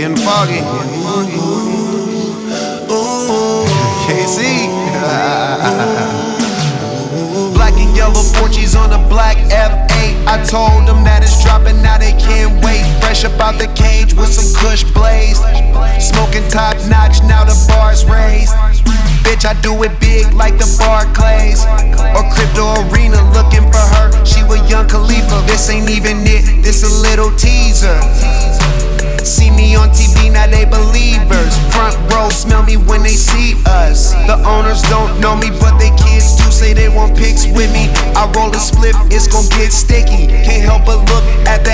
getting foggy. Can't see. Black and yellow Porches on a black F8. I told them that it's dropping, now they can't wait. Fresh up out the cage with some Kush blaze. Smoking top notch, now the bar's raised. Bitch, I do it big like the Barclays or Crypto Arena, looking for her. She with Young Khalifa. This ain't even it, this a little teaser. See me on TV, now they believers. Front row smell me when they see us. The owners don't know me, but they kids do say they want pics with me. I roll a spliff, it's gon' get sticky. Can't help but look at the